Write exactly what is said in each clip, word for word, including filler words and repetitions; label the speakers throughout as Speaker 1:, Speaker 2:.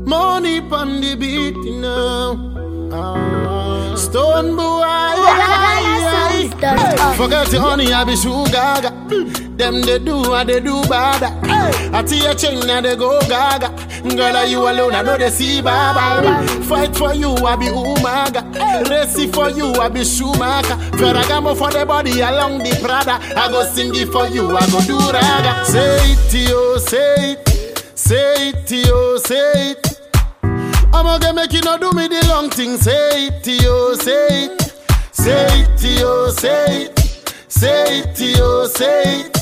Speaker 1: Money pon the beat, you know. Uh, Stone boy, hey. Forget the honey, I be sugar. Them they do what they do bad. I see a chain and they go gaga. Girl, are you alone? I know they see baba. Fight for you, I be Umaga. Racy for you, I be Schumacher. Ferragamo for the body along the Prada. I go sing it for you, I go do raga. Say it to you, say it. Say it to you, say it. I'm gonna make you not do me the long thing. Say it to you, say it. Say it to you, say it. Say it to you, say it.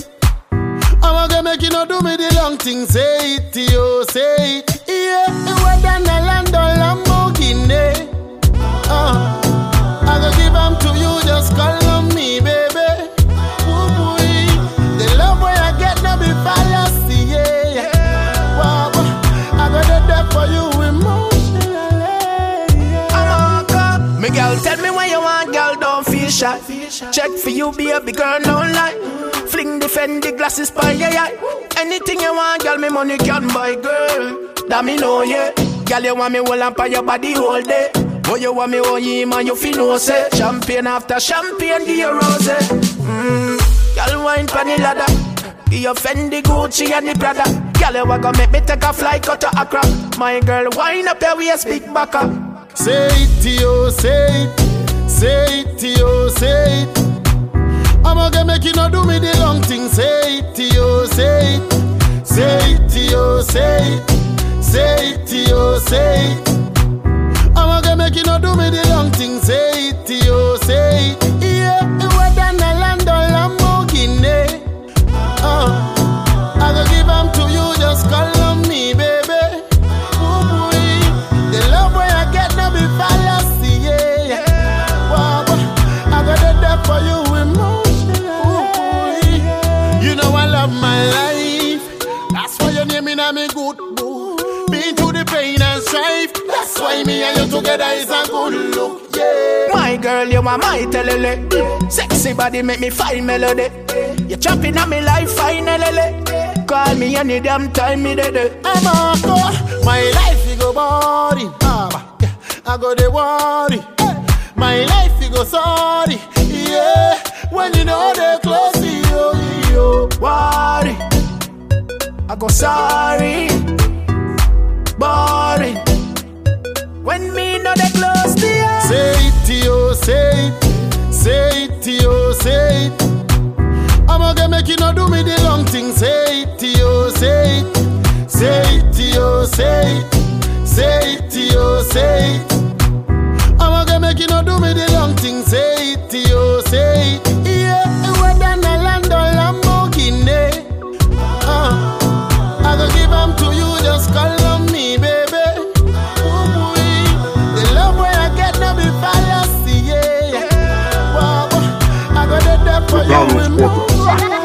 Speaker 1: I'm gonna make you not do me the long thing. Say it to you, say it. Yeah, it was done a land or Lamborghini. Uh, I gonna give them to you, just call on me, baby. Ooh, boy. The love where I get now be fallacy, yeah. Wow, I got it there for you emotionally. Yeah.
Speaker 2: Me girl, tell me what you want, girl, don't feel shy. Check for you, baby girl, don't lie. Fling the Fendi glasses by your eye. Anything you want, girl, me money can buy, girl. That me know, yeah. Girl, you want me hold on by your body all day. Oh, you want me oh, yeah, man, you feel no say. Champagne after champagne, give you rose. Mmm, girl, wine pan the ladder. Give your Fendi, Gucci and the Prada. Girl, you want to make me take a flight out to Accra. My girl, wine up your waist, big back up.
Speaker 1: Say it to you, say it. Say it to you, say it. I'm gonna make you not do me the long thing. Say it to you, say it. Say it to you, say it. Say it to you, say it. I'm gonna make you not do me the long thing. Say it to you, say it. Yeah, it was done a land or Lamborghini. Uh, I gonna give them to you, just call on me, baby. Ooh, boy. The love where I get now be fallacy, yeah. Wow, I got it there for you emotionally. Ooh, boy. You know I love my life. That's why your name in a me good book. Been through the pain and strife. That's why me and you together is a good look, yeah.
Speaker 2: My girl, you are my telele. Sexy body make me find melody. You chopping on me life finally. Call me any damn time me dead.
Speaker 1: I'm a go. My life you go boring. Ah, yeah. I go the worry. Hey. My life you go sorry. Yeah. When you know they close to you, you
Speaker 2: worry. I go sorry. Boring. When me know they close to you.
Speaker 1: Say it to you, say it. Say it to you, say it. I'm gonna make you not do me the long thing. Say it to you, say it. Say it to you, say it. Say it to you, say it. I'm gonna make you not do me the long thing. Say it to you, say it. Yeah, it was done a land or Lamborghini. Uh, I gonna give them to you, just call on me, baby. Ooh, boy. The love where I get now be fallacy, yeah. Wow, I got it there for you.